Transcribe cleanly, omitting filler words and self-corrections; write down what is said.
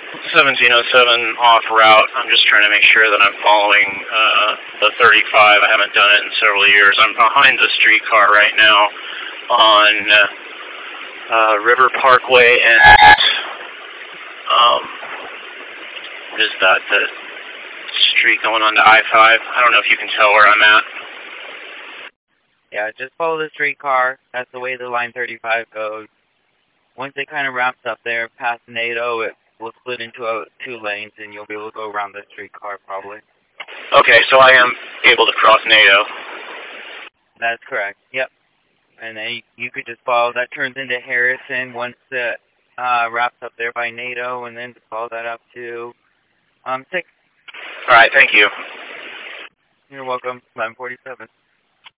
1707 off route. I'm just trying to make sure that I'm following the 35. I haven't done it in several years. I'm behind the streetcar right now on River Parkway and what is that? The street going on to I-5. I don't know if you can tell where I'm at. Yeah, just follow the streetcar. That's the way the Line 35 goes. Once it kind of wraps up there past NATO, it will split into two lanes, and you'll be able to go around the streetcar probably. Okay, so I am able to cross NATO. That's correct. Yep. And then you could just follow. That turns into Harrison once it wraps up there by NATO, and then follow that up to 6. All right, thank you. You're welcome. 1147.